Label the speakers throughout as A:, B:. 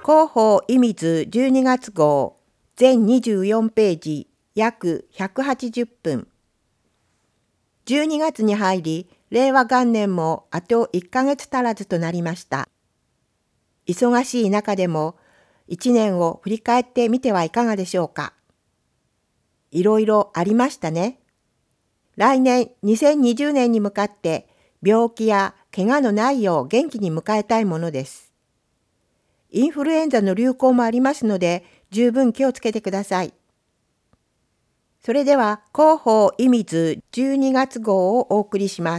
A: 広報意味図12月号全24ページ約180分。12月に入り、令和元年もあと1ヶ月足らずとなりました。忙しい中でも1年を振り返ってみてはいかがでしょうか。いろいろありましたね。来年2020年に向かって病気や怪我のないよう元気に迎えたいものです。インフルエンザの流行もありますので十分気をつけてください。それでは広報意味図12月号をお送りします。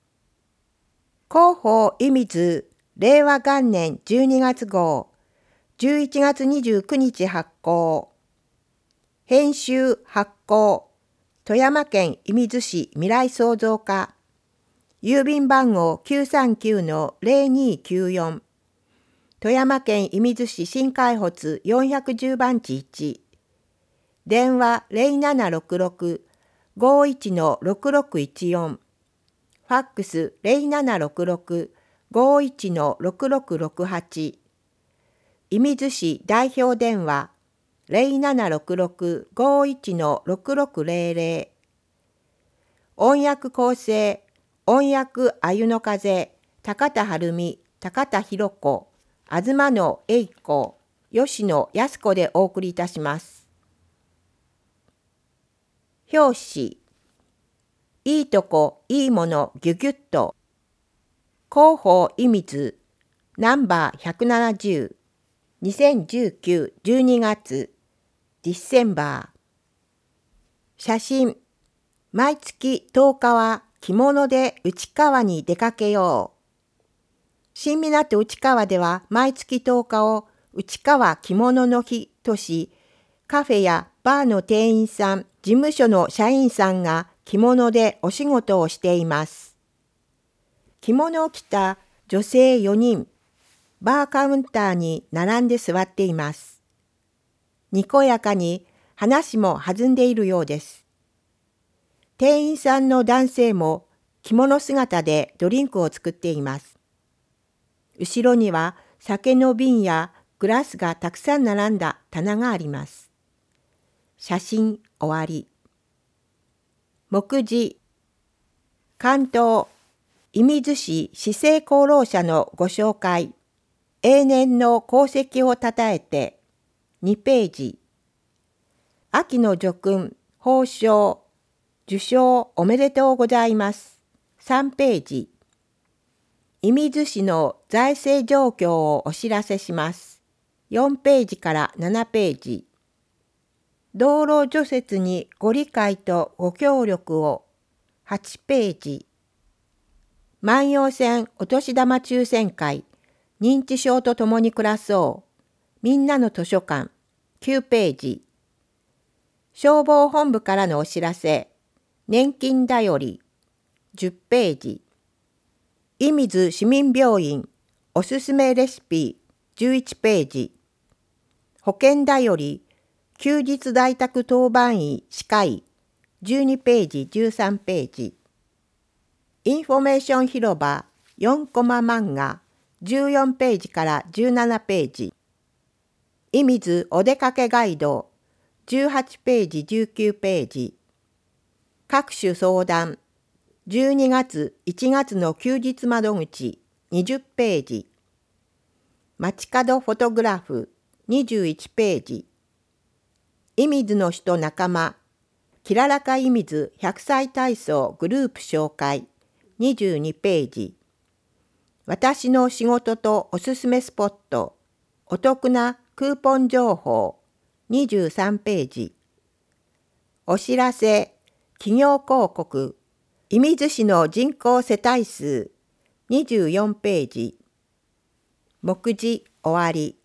A: 広報意味図令和元年12月号11月29日発行。編集発行富山県射水市未来創造課郵便番号 939-0294 富山県射水市新海保410番地1電話 0766-51-6614 ファックス 0766-51-6668 射水市代表電話 0766-51-6600 音訳構成音訳あゆの風高田晴美高田博子東野栄子吉野靖子でお送りいたします。表紙いいとこいいものギュギュッと広報意味図ナンバー170 2019 12月ディセンバー写真毎月10日は着物で内川に出かけよう。新港内川では毎月10日を内川着物の日とし、カフェやバーの店員さん、事務所の社員さんが着物でお仕事をしています。着物を着た女性4人、バーカウンターに並んで座っています。にこやかに話も弾んでいるようです。店員さんの男性も着物姿でドリンクを作っています。後ろには酒の瓶やグラスがたくさん並んだ棚があります。写真終わり。目次関東射水市市政功労者のご紹介永年の功績をたたえて2ページ秋の叙勲褒章受賞おめでとうございます3ページ射水市の財政状況をお知らせします4ページから7ページ道路除雪にご理解とご協力を8ページ万葉線お年玉抽選会認知症とともに暮らそうみんなの図書館9ページ消防本部からのお知らせ年金だより10ページ射水市民病院おすすめレシピ11ページ保険だより休日在宅当番医歯科医12ページ13ページインフォメーション広場4コマ漫画14ページから17ページ射水お出かけガイド18ページ19ページ各種相談12月1月の休日窓口20ページ街角フォトグラフ21ページ射水の人仲間きららか射水100歳体操グループ紹介22ページ私の仕事とおすすめスポットお得なクーポン情報23ページお知らせ企業広告射水市の人口世帯数24ページ目次終わり